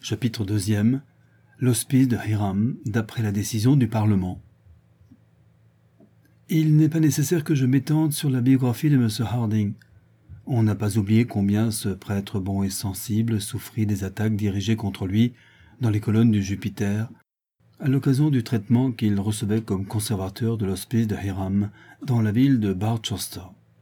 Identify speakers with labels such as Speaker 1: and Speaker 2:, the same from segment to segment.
Speaker 1: Chapitre 2, l'hospice de Hiram, d'après la décision du Parlement. Il n'est pas nécessaire que je m'étende sur la biographie de M. Harding. On n'a pas oublié combien ce prêtre bon et sensible souffrit des attaques dirigées contre lui dans les colonnes du Jupiter, à l'occasion du traitement qu'il recevait comme conservateur de l'hospice de Hiram dans la ville de Barchester.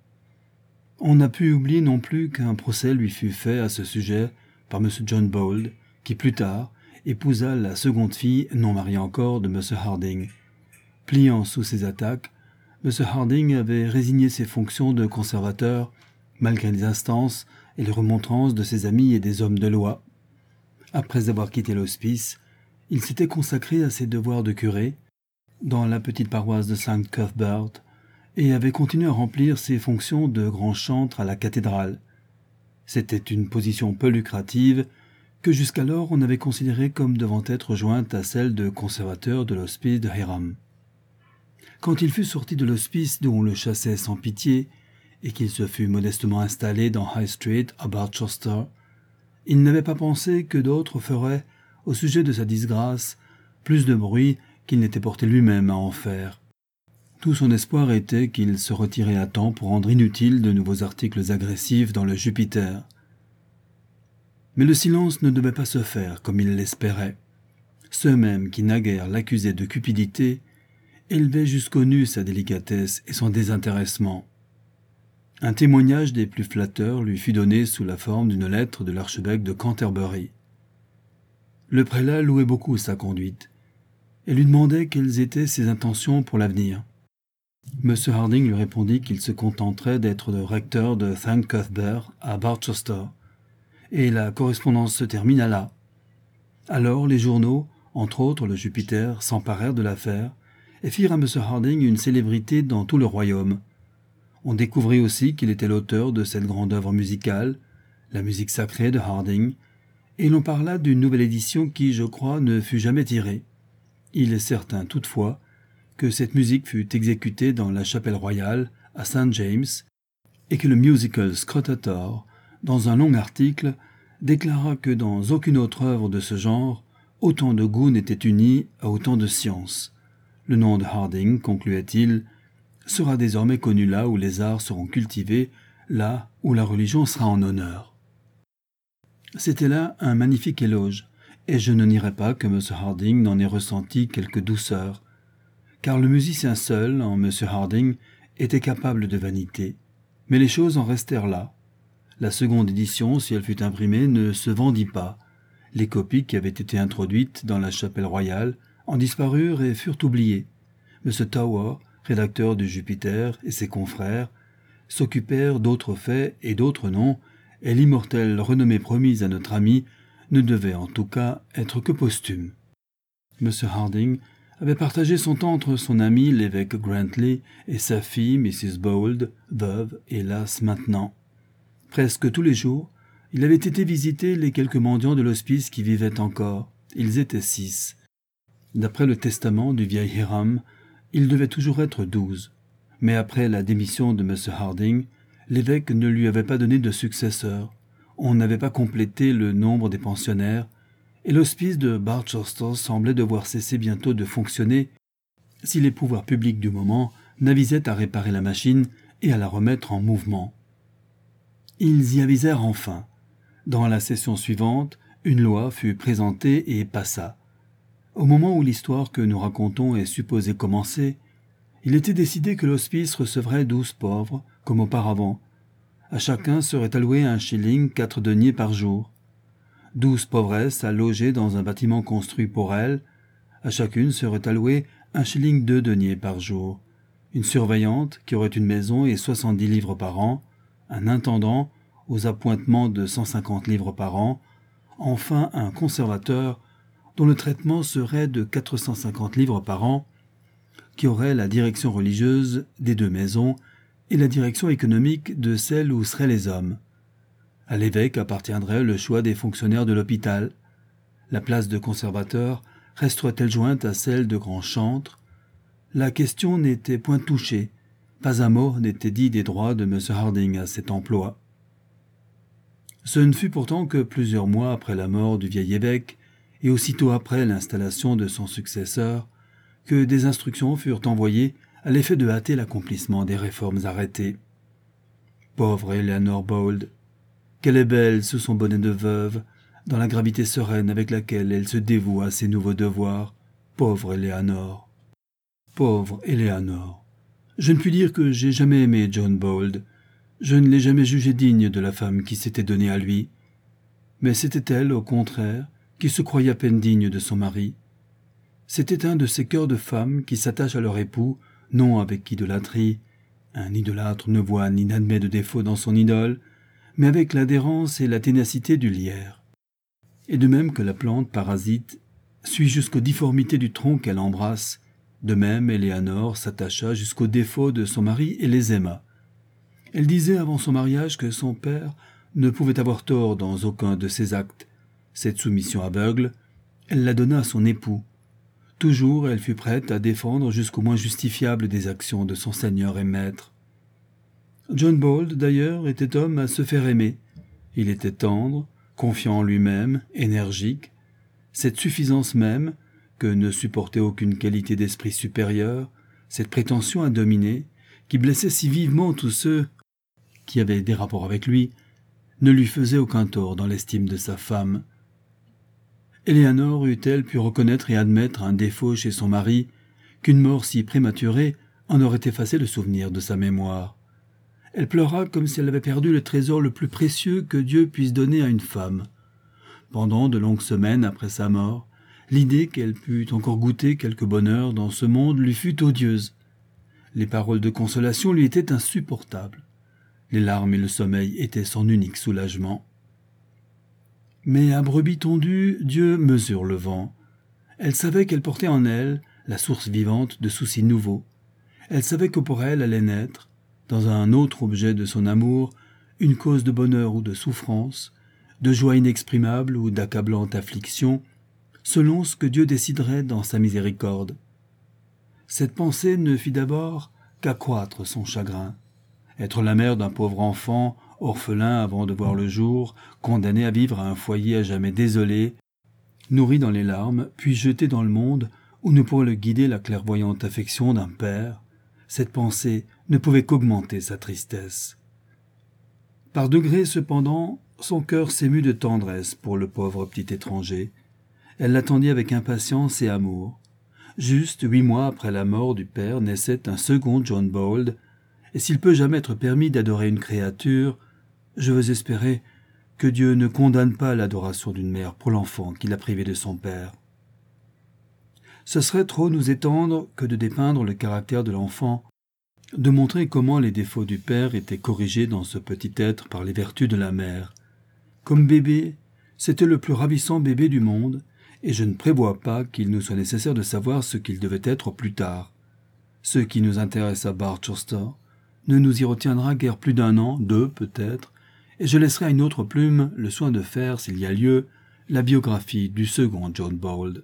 Speaker 1: On n'a pu oublier non plus qu'un procès lui fut fait à ce sujet par M. John Bold, qui plus tard épousa la seconde fille non mariée encore de M. Harding. Pliant sous ces attaques, M. Harding avait résigné ses fonctions de conservateur malgré les instances et les remontrances de ses amis et des hommes de loi. Après avoir quitté l'hospice, il s'était consacré à ses devoirs de curé dans la petite paroisse de St. Cuthbert et avait continué à remplir ses fonctions de grand chantre à la cathédrale. C'était une position peu lucrative que jusqu'alors on avait considérée comme devant être jointe à celle de conservateur de l'hospice de Hiram. Quand il fut sorti de l'hospice d'où on le chassait sans pitié, et qu'il se fut modestement installé dans High Street à Barchester, il n'avait pas pensé que d'autres feraient, au sujet de sa disgrâce, plus de bruit qu'il n'était porté lui-même à en faire. Tout son espoir était qu'il se retirait à temps pour rendre inutiles de nouveaux articles agressifs dans le Jupiter. Mais le silence ne devait pas se faire comme il l'espérait. Ceux mêmes qui naguère l'accusaient de cupidité élevaient jusqu'au nu sa délicatesse et son désintéressement. Un témoignage des plus flatteurs lui fut donné sous la forme d'une lettre de l'archevêque de Canterbury. Le prélat louait beaucoup sa conduite et lui demandait quelles étaient ses intentions pour l'avenir. M. Harding lui répondit qu'il se contenterait d'être le recteur de St. Cuthbert à Barchester, et la correspondance se termina là. Alors les journaux, entre autres le Jupiter, s'emparèrent de l'affaire et firent à M. Harding une célébrité dans tout le royaume. On découvrit aussi qu'il était l'auteur de cette grande œuvre musicale, la musique sacrée de Harding, et l'on parla d'une nouvelle édition qui, je crois, ne fut jamais tirée. Il est certain, toutefois, que cette musique fut exécutée dans la chapelle royale à St. James, et que le musical Scrotator, dans un long article, déclara que dans aucune autre œuvre de ce genre, autant de goût n'était uni à autant de science. Le nom de Harding, concluait-il, sera désormais connu là où les arts seront cultivés, là où la religion sera en honneur. C'était là un magnifique éloge, et je ne nierai pas que M. Harding n'en ait ressenti quelque douceur, car le musicien seul, en M. Harding, était capable de vanité. Mais les choses en restèrent là. La seconde édition, si elle fut imprimée, ne se vendit pas. Les copies qui avaient été introduites dans la chapelle royale en disparurent et furent oubliées. M. Tower, rédacteur du Jupiter, et ses confrères s'occupèrent d'autres faits et d'autres noms, et l'immortelle renommée promise à notre ami ne devait en tout cas être que posthume. M. Harding avait partagé son temps entre son ami l'évêque Grantley et sa fille Mrs. Bold, veuve, hélas maintenant. Presque tous les jours, il avait été visiter les quelques mendiants de l'hospice qui vivaient encore. Ils étaient 6. D'après le testament du vieil Hiram, il devait toujours être 12. Mais après la démission de M. Harding, l'évêque ne lui avait pas donné de successeur. On n'avait pas complété le nombre des pensionnaires, et l'hospice de Barchester semblait devoir cesser bientôt de fonctionner si les pouvoirs publics du moment n'avisaient à réparer la machine et à la remettre en mouvement. Ils y avisèrent enfin. Dans la session suivante, une loi fut présentée et passa. Au moment où l'histoire que nous racontons est supposée commencer, il était décidé que l'hospice recevrait 12 pauvres, comme auparavant. À chacun serait alloué 1 shilling 4 deniers par jour. 12 pauvresses à loger dans un bâtiment construit pour elles. À chacune serait alloué 1 shilling 2 deniers par jour. Une surveillante qui aurait une maison et 70 livres par an. Un intendant aux appointements de 150 livres par an. Enfin, un conservateur dont le traitement serait de 450 livres par an, qui aurait la direction religieuse des 2 maisons et la direction économique de celle où seraient les hommes. À l'évêque appartiendrait le choix des fonctionnaires de l'hôpital. La place de conservateur resterait-elle jointe à celle de grand chantre? La question n'était point touchée. Pas un mot n'était dit des droits de M. Harding à cet emploi. Ce ne fut pourtant que plusieurs mois après la mort du vieil évêque, et aussitôt après l'installation de son successeur, que des instructions furent envoyées à l'effet de hâter l'accomplissement des réformes arrêtées. Pauvre Eleanor Bold, qu'elle est belle sous son bonnet de veuve, dans la gravité sereine avec laquelle elle se dévoue à ses nouveaux devoirs. Pauvre Eleanor. Pauvre Eleanor. Je ne puis dire que j'ai jamais aimé John Bold. Je ne l'ai jamais jugé digne de la femme qui s'était donnée à lui. Mais c'était elle, au contraire, qui se croyait à peine digne de son mari. C'était un de ces cœurs de femmes qui s'attachent à leur époux, non avec idolâtrie. Un idolâtre ne voit ni n'admet de défaut dans son idole, mais avec l'adhérence et la ténacité du lierre. Et de même que la plante parasite suit jusqu'aux difformités du tronc qu'elle embrasse, de même Eleanor s'attacha jusqu'aux défauts de son mari et les aima. Elle disait avant son mariage que son père ne pouvait avoir tort dans aucun de ses actes. Cette soumission aveugle, elle la donna à son époux. Toujours elle fut prête à défendre jusqu'au moins justifiable des actions de son seigneur et maître. John Bold, d'ailleurs, était homme à se faire aimer. Il était tendre, confiant en lui-même, énergique. Cette suffisance même, que ne supportait aucune qualité d'esprit supérieure, cette prétention à dominer, qui blessait si vivement tous ceux qui avaient des rapports avec lui, ne lui faisait aucun tort dans l'estime de sa femme. Eleanor eût-elle pu reconnaître et admettre un défaut chez son mari, qu'une mort si prématurée en aurait effacé le souvenir de sa mémoire. Elle pleura comme si elle avait perdu le trésor le plus précieux que Dieu puisse donner à une femme. Pendant de longues semaines après sa mort, l'idée qu'elle pût encore goûter quelque bonheur dans ce monde lui fut odieuse. Les paroles de consolation lui étaient insupportables. Les larmes et le sommeil étaient son unique soulagement. Mais à brebis tondue, Dieu mesure le vent. Elle savait qu'elle portait en elle la source vivante de soucis nouveaux. Elle savait que pour elle allait naître, dans un autre objet de son amour, une cause de bonheur ou de souffrance, de joie inexprimable ou d'accablante affliction, selon ce que Dieu déciderait dans sa miséricorde. Cette pensée ne fit d'abord qu'accroître son chagrin. Être la mère d'un pauvre enfant, orphelin avant de voir le jour, condamné à vivre à un foyer à jamais désolé, nourri dans les larmes, puis jeté dans le monde où ne pourrait le guider la clairvoyante affection d'un père, cette pensée ne pouvait qu'augmenter sa tristesse. Par degrés, cependant, son cœur s'émut de tendresse pour le pauvre petit étranger. Elle l'attendit avec impatience et amour. Juste 8 mois après la mort du père naissait un second John Bold, et s'il peut jamais être permis d'adorer une créature, je veux espérer que Dieu ne condamne pas l'adoration d'une mère pour l'enfant qui l'a privé de son père. Ce serait trop nous étendre que de dépeindre le caractère de l'enfant, de montrer comment les défauts du père étaient corrigés dans ce petit être par les vertus de la mère. Comme bébé, c'était le plus ravissant bébé du monde, et je ne prévois pas qu'il nous soit nécessaire de savoir ce qu'il devait être plus tard. Ce qui nous intéresse à Barchester ne nous y retiendra guère plus d'1 an, 2 peut-être, et je laisserai à une autre plume le soin de faire, s'il y a lieu, la biographie du second John Bold.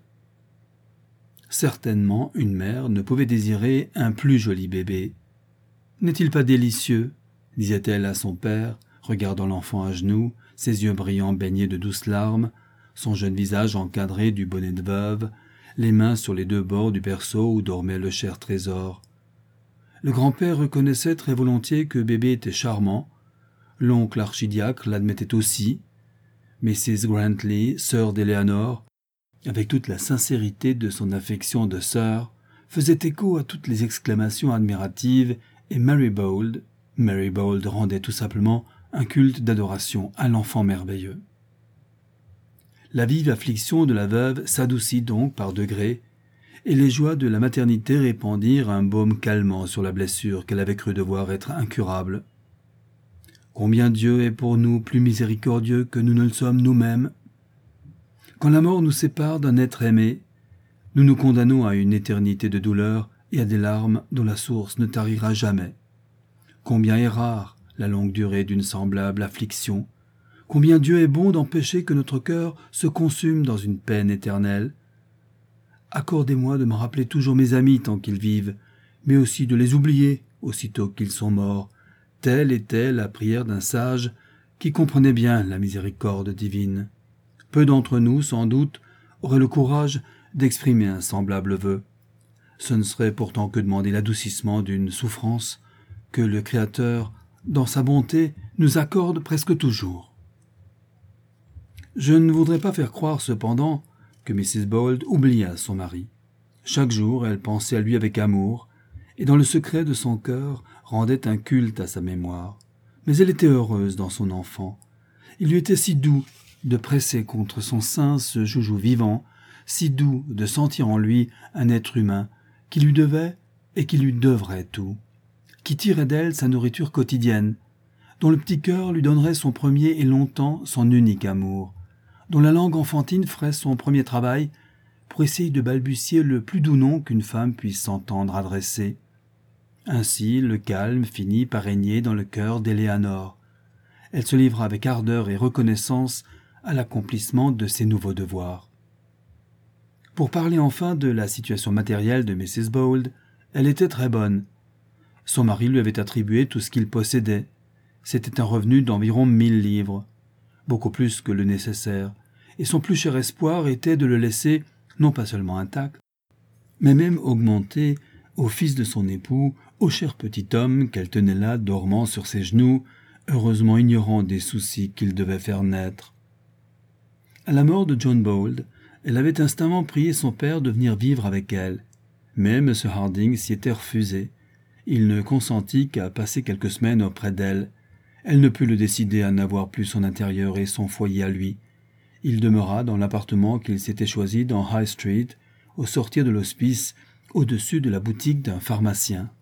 Speaker 1: Certainement, une mère ne pouvait désirer un plus joli bébé. « N'est-il pas délicieux ?» disait-elle à son père, regardant l'enfant à genoux, ses yeux brillants baignés de douces larmes, son jeune visage encadré du bonnet de veuve, les mains sur les 2 bords du berceau où dormait le cher trésor. Le grand-père reconnaissait très volontiers que bébé était charmant. L'oncle archidiacre l'admettait aussi. Mrs. Grantley, sœur d'Eleanor, avec toute la sincérité de son affection de sœur, faisait écho à toutes les exclamations admiratives, et Mary Bold rendait tout simplement un culte d'adoration à l'enfant merveilleux. La vive affliction de la veuve s'adoucit donc par degrés, et les joies de la maternité répandirent un baume calmant sur la blessure qu'elle avait cru devoir être incurable. Combien Dieu est pour nous plus miséricordieux que nous ne le sommes nous-mêmes. Quand la mort nous sépare d'un être aimé, nous nous condamnons à une éternité de douleur et à des larmes dont la source ne tarira jamais. Combien est rare la longue durée d'une semblable affliction. Combien Dieu est bon d'empêcher que notre cœur se consume dans une peine éternelle. Accordez-moi de me rappeler toujours mes amis tant qu'ils vivent, mais aussi de les oublier aussitôt qu'ils sont morts. Telle était la prière d'un sage qui comprenait bien la miséricorde divine. Peu d'entre nous, sans doute, auraient le courage d'exprimer un semblable vœu. Ce ne serait pourtant que demander l'adoucissement d'une souffrance que le Créateur, dans sa bonté, nous accorde presque toujours. Je ne voudrais pas faire croire cependant que Mrs. Bold oublia son mari. Chaque jour, elle pensait à lui avec amour, et dans le secret de son cœur rendait un culte à sa mémoire. Mais elle était heureuse dans son enfant. Il lui était si doux de presser contre son sein ce joujou vivant, si doux de sentir en lui un être humain qui lui devait et qui lui devrait tout, qui tirait d'elle sa nourriture quotidienne, dont le petit cœur lui donnerait son premier et longtemps son unique amour, dont la langue enfantine ferait son premier travail pour essayer de balbutier le plus doux nom qu'une femme puisse s'entendre adresser. Ainsi, le calme finit par régner dans le cœur d'Éléanore. Elle se livra avec ardeur et reconnaissance à l'accomplissement de ses nouveaux devoirs. Pour parler enfin de la situation matérielle de Mrs. Bold, elle était très bonne. Son mari lui avait attribué tout ce qu'il possédait. C'était un revenu d'environ 1000 livres, beaucoup plus que le nécessaire, et son plus cher espoir était de le laisser non pas seulement intact, mais même augmenté au fils de son époux, au cher petit homme qu'elle tenait là dormant sur ses genoux, heureusement ignorant des soucis qu'il devait faire naître. À la mort de John Bold, elle avait instamment prié son père de venir vivre avec elle, mais M. Harding s'y était refusé. Il ne consentit qu'à passer quelques semaines auprès d'elle. Elle ne put le décider à n'avoir plus son intérieur et son foyer à lui. Il demeura dans l'appartement qu'il s'était choisi dans High Street, au sortir de l'hospice, au-dessus de la boutique d'un pharmacien.